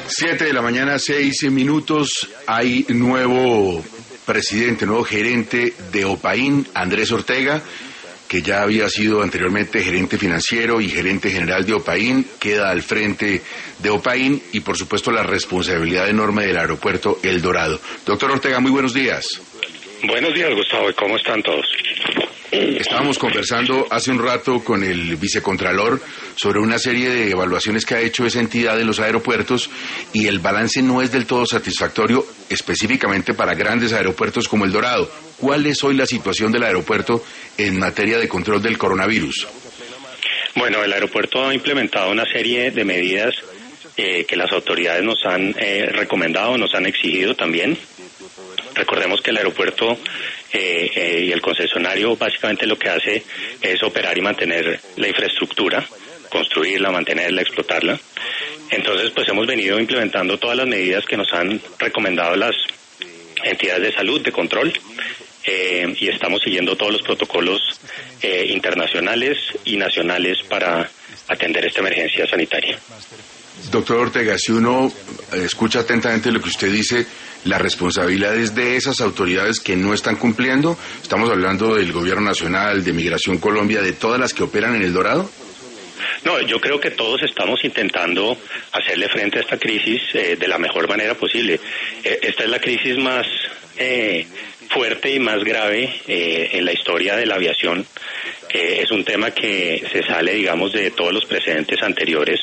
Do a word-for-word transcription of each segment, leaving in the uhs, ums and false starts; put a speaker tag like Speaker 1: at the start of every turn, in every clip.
Speaker 1: Siete de la mañana, seis minutos. Hay nuevo presidente, nuevo gerente de Opain, Andrés Ortega, que ya había sido anteriormente gerente financiero y gerente general de Opain, queda al frente de Opain y por supuesto la responsabilidad enorme del aeropuerto El Dorado. Doctor Ortega, muy buenos días.
Speaker 2: Buenos días, Gustavo, ¿y cómo están todos?
Speaker 1: Estábamos conversando hace un rato con el vicecontralor sobre una serie de evaluaciones que ha hecho esa entidad de los aeropuertos y el balance no es del todo satisfactorio, específicamente para grandes aeropuertos como El Dorado. ¿Cuál es hoy la situación del aeropuerto en materia de control del coronavirus?
Speaker 2: Bueno, el aeropuerto ha implementado una serie de medidas eh, que las autoridades nos han eh, recomendado, nos han exigido también. Recordemos que el aeropuerto eh, eh, y el concesionario básicamente lo que hace es operar y mantener la infraestructura, construirla, mantenerla, explotarla. Entonces, pues hemos venido implementando todas las medidas que nos han recomendado las entidades de salud, de control, eh, y estamos siguiendo todos los protocolos eh, internacionales y nacionales para atender esta emergencia sanitaria.
Speaker 1: Doctor Ortega, si uno escucha atentamente lo que usted dice, la responsabilidad es de esas autoridades que no están cumpliendo. Estamos hablando del Gobierno Nacional, de Migración Colombia, de todas las que operan en El Dorado.
Speaker 2: No, yo creo que todos estamos intentando hacerle frente a esta crisis eh, de la mejor manera posible. Eh, esta es la crisis más eh, fuerte y más grave eh, en la historia de la aviación. Eh, es un tema que se sale, digamos, de todos los precedentes anteriores.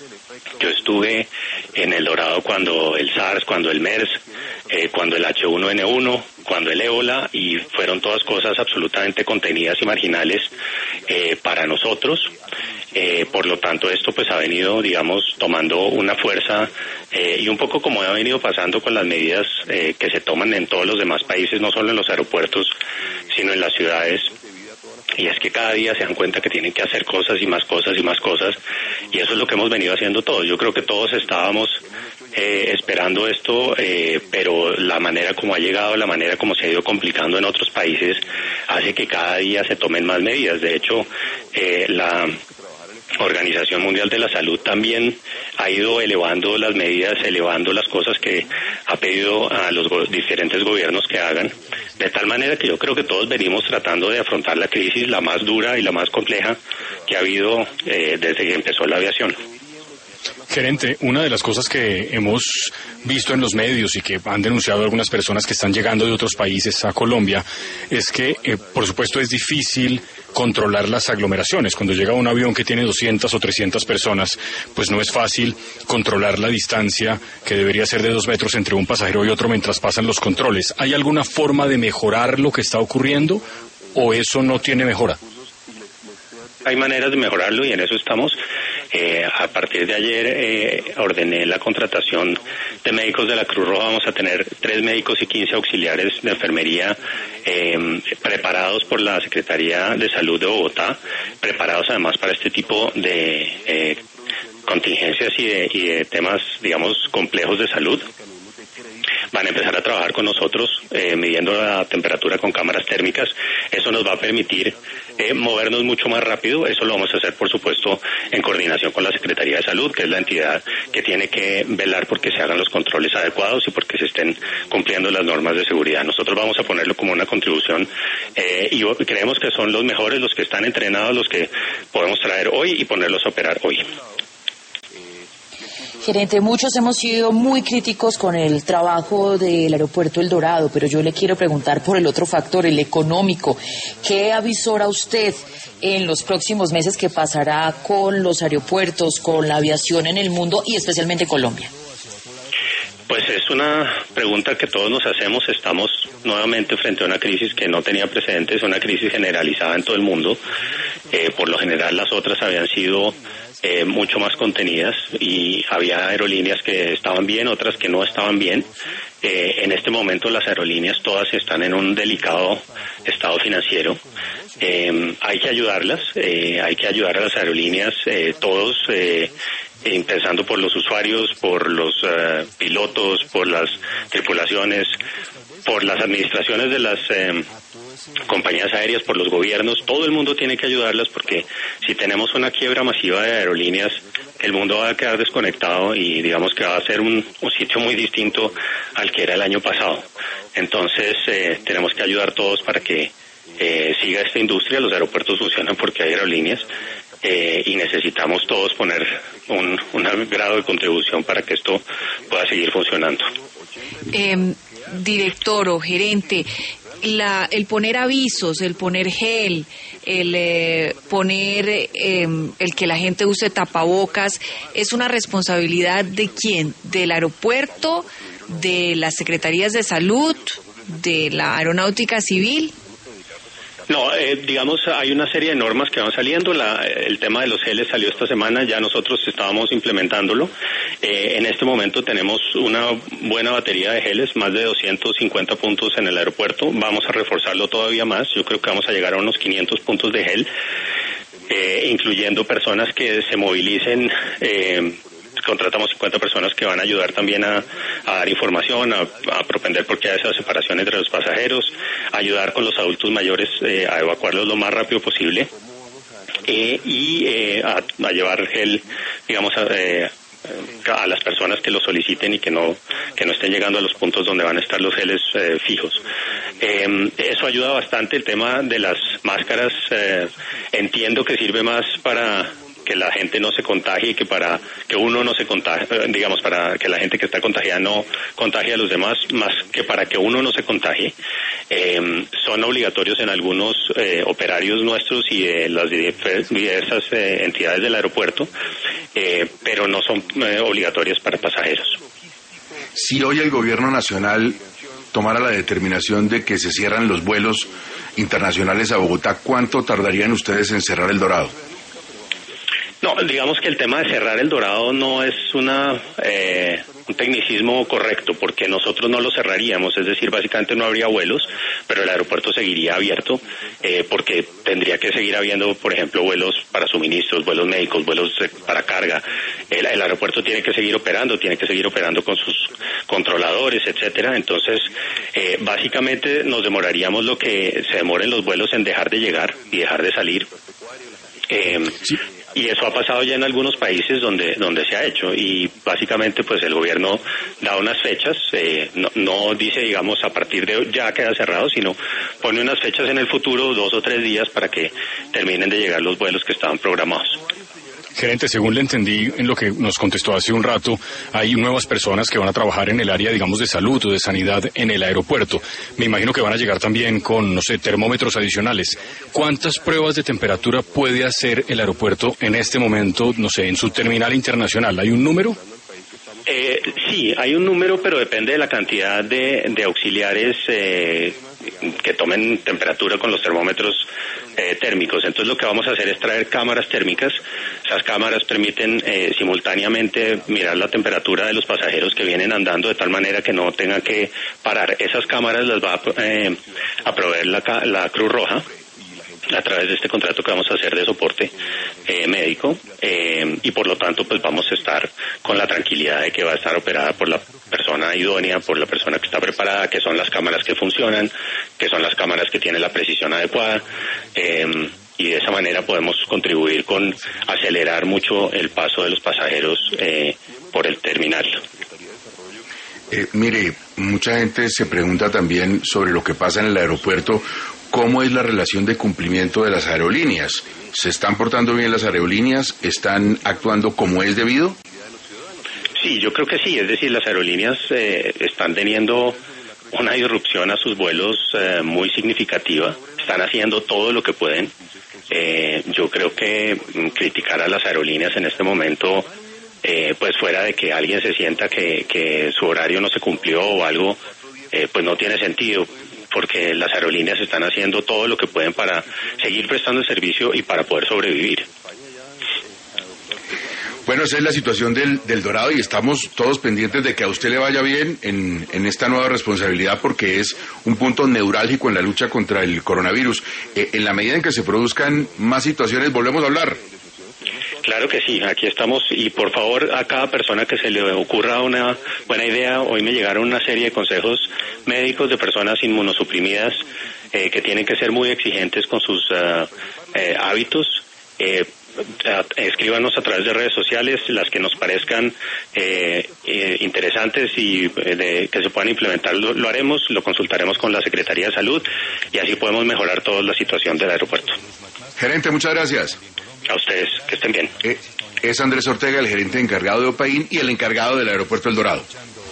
Speaker 2: Yo estuve en El Dorado cuando el SARS, cuando el MERS, eh, cuando el H uno N uno, cuando el ébola, y fueron todas cosas absolutamente contenidas y marginales eh, para nosotros. Eh, por lo tanto, esto pues ha venido, digamos, tomando una fuerza eh, y un poco como ha venido pasando con las medidas eh, que se toman en todos los demás países, no solo en los aeropuertos, sino en las ciudades. Y es que cada día se dan cuenta que tienen que hacer cosas y más cosas y más cosas, y eso es lo que hemos venido haciendo todos. Yo creo que todos estábamos eh, esperando esto, eh, pero la manera como ha llegado, la manera como se ha ido complicando en otros países, hace que cada día se tomen más medidas. De hecho, eh, la Organización Mundial de la Salud también ha ido elevando las medidas, elevando las cosas que ha pedido a los go- diferentes gobiernos que hagan, de tal manera que yo creo que todos venimos tratando de afrontar la crisis, la más dura y la más compleja que ha habido eh, desde que empezó la aviación.
Speaker 3: Gerente, una de las cosas que hemos visto en los medios y que han denunciado algunas personas que están llegando de otros países a Colombia es que, eh, por supuesto, es difícil controlar las aglomeraciones. Cuando llega un avión que tiene doscientas o trescientas personas, pues no es fácil controlar la distancia que debería ser de dos metros entre un pasajero y otro mientras pasan los controles. ¿Hay alguna forma de mejorar lo que está ocurriendo o eso no tiene mejora?
Speaker 2: Hay maneras de mejorarlo y en eso estamos. Eh, a partir de ayer eh, ordené la contratación de médicos de la Cruz Roja. Vamos a tener tres médicos y quince auxiliares de enfermería eh, preparados por la Secretaría de Salud de Bogotá, preparados además para este tipo de eh, contingencias y de, y de temas, digamos, complejos de salud. Van a empezar a trabajar con nosotros eh, midiendo la temperatura con cámaras térmicas. Eso nos va a permitir eh, movernos mucho más rápido. Eso lo vamos a hacer, por supuesto, en coordinación con la Secretaría de Salud, que es la entidad que tiene que velar porque se hagan los controles adecuados y porque se estén cumpliendo las normas de seguridad. Nosotros vamos a ponerlo como una contribución eh, y creemos que son los mejores, los que están entrenados, los que podemos traer hoy y ponerlos a operar hoy.
Speaker 4: Gerente, muchos hemos sido muy críticos con el trabajo del aeropuerto El Dorado, pero yo le quiero preguntar por el otro factor, el económico. ¿Qué avisora usted en los próximos meses que pasará con los aeropuertos, con la aviación en el mundo y especialmente Colombia?
Speaker 2: Pues es una pregunta que todos nos hacemos. Estamos nuevamente frente a una crisis que no tenía precedentes, una crisis generalizada en todo el mundo. Eh, por lo general las otras habían sido eh, mucho más contenidas y había aerolíneas que estaban bien, otras que no estaban bien. Eh, en este momento las aerolíneas todas están en un delicado estado financiero. Eh, hay que ayudarlas, eh, hay que ayudar a las aerolíneas, eh, todos, eh, empezando por los usuarios, por los uh, pilotos, por las tripulaciones, por las administraciones de las eh, compañías aéreas, por los gobiernos. Todo el mundo tiene que ayudarlas porque si tenemos una quiebra masiva de aerolíneas, el mundo va a quedar desconectado y digamos que va a ser un, un sitio muy distinto al que era el año pasado. Entonces eh, tenemos que ayudar todos para que eh, siga esta industria. Los aeropuertos funcionan porque hay aerolíneas eh, y necesitamos todos poner un, un grado de contribución para que esto pueda seguir funcionando.
Speaker 5: Eh, director o gerente, La, el poner avisos, el poner gel, el eh, poner eh, el que la gente use tapabocas, ¿es una responsabilidad de quién? ¿Del aeropuerto? ¿De las secretarías de salud? ¿De la aeronáutica civil?
Speaker 2: No, eh, digamos, hay una serie de normas que van saliendo. La, el tema de los geles salió esta semana, ya nosotros estábamos implementándolo. Eh, en este momento tenemos una buena batería de geles, más de doscientos cincuenta puntos en el aeropuerto. Vamos a reforzarlo todavía más. Yo creo que vamos a llegar a unos quinientos puntos de gel, eh, incluyendo personas que se movilicen. Eh, Contratamos cincuenta personas que van a ayudar también a, a dar información, a, a propender por qué hay esas separaciones entre los pasajeros, a ayudar con los adultos mayores eh, a evacuarlos lo más rápido posible eh, y eh, a, a llevar gel, digamos, a, eh, a las personas que lo soliciten y que no que no estén llegando a los puntos donde van a estar los geles eh, fijos. Eh, eso ayuda bastante. El tema de las máscaras eh, entiendo que sirve más para que la gente no se contagie y que para que uno no se contagie, digamos, para que la gente que está contagiada no contagie a los demás, más que para que uno no se contagie. Eh, son obligatorios en algunos eh, operarios nuestros y de las diversas eh, entidades del aeropuerto, eh, pero no son eh, obligatorios para pasajeros.
Speaker 1: Si hoy el gobierno nacional tomara la determinación de que se cierran los vuelos internacionales a Bogotá, ¿cuánto tardarían ustedes en cerrar el Dorado?
Speaker 2: No, digamos que el tema de cerrar el Dorado no es una eh, un tecnicismo correcto, porque nosotros no lo cerraríamos, es decir, básicamente no habría vuelos, pero el aeropuerto seguiría abierto, eh, porque tendría que seguir habiendo, por ejemplo, vuelos para suministros, vuelos médicos, vuelos para carga. El, el aeropuerto tiene que seguir operando, tiene que seguir operando con sus controladores, etcétera. Entonces, eh, básicamente nos demoraríamos lo que se demoren los vuelos en dejar de llegar y dejar de salir. Eh, sí. Y eso ha pasado ya en algunos países donde donde se ha hecho, y básicamente pues el gobierno da unas fechas, eh, no, no dice, digamos, a partir de ya queda cerrado, sino pone unas fechas en el futuro, dos o tres días, para que terminen de llegar los vuelos que estaban programados.
Speaker 3: Gerente, según le entendí en lo que nos contestó hace un rato, hay nuevas personas que van a trabajar en el área, digamos, de salud o de sanidad en el aeropuerto. Me imagino que van a llegar también con, no sé, termómetros adicionales. ¿Cuántas pruebas de temperatura puede hacer el aeropuerto en este momento, no sé, en su terminal internacional? ¿Hay un número?
Speaker 2: Eh, sí, hay un número, pero depende de la cantidad de, de auxiliares eh, que tomen temperatura con los termómetros eh, térmicos. Entonces lo que vamos a hacer es traer cámaras térmicas. Esas cámaras permiten eh, simultáneamente mirar la temperatura de los pasajeros que vienen andando, de tal manera que no tengan que parar. Esas cámaras las va a, eh, a proveer la, la Cruz Roja a través de este contrato que vamos a hacer de soporte eh, médico, eh, y por lo tanto pues vamos a estar con la tranquilidad de que va a estar operada por la persona idónea, por la persona que está preparada, que son las cámaras que funcionan, que son las cámaras que tienen la precisión adecuada, eh, y de esa manera podemos contribuir con acelerar mucho el paso de los pasajeros eh, por el terminal.
Speaker 1: Eh, mire, mucha gente se pregunta también sobre lo que pasa en el aeropuerto. ¿Cómo es la relación de cumplimiento de las aerolíneas? ¿Se están portando bien las aerolíneas? ¿Están actuando como es debido?
Speaker 2: Sí, yo creo que sí. Es decir, las aerolíneas eh, están teniendo una disrupción a sus vuelos eh, muy significativa. Están haciendo todo lo que pueden. Eh, yo creo que mm, criticar a las aerolíneas en este momento, eh, pues fuera de que alguien se sienta que, que su horario no se cumplió o algo, eh, pues no tiene sentido, porque las aerolíneas están haciendo todo lo que pueden para seguir prestando el servicio y para poder sobrevivir.
Speaker 1: Bueno, esa es la situación del, del Dorado, y estamos todos pendientes de que a usted le vaya bien en, en esta nueva responsabilidad, porque es un punto neurálgico en la lucha contra el coronavirus. Eh, en la medida en que se produzcan más situaciones, volvemos a hablar.
Speaker 2: Claro que sí, aquí estamos, y por favor a cada persona que se le ocurra una buena idea, hoy me llegaron una serie de consejos médicos de personas inmunosuprimidas eh, que tienen que ser muy exigentes con sus uh, eh, hábitos. Eh, escríbanos a través de redes sociales, las que nos parezcan eh, eh, interesantes y eh, de, que se puedan implementar, lo, lo haremos, lo consultaremos con la Secretaría de Salud y así podemos mejorar toda la situación del aeropuerto.
Speaker 1: Gerente, muchas gracias.
Speaker 2: A ustedes, que estén bien.
Speaker 1: Eh, es Andrés Ortega, el gerente encargado de Opaín y el encargado del aeropuerto El Dorado.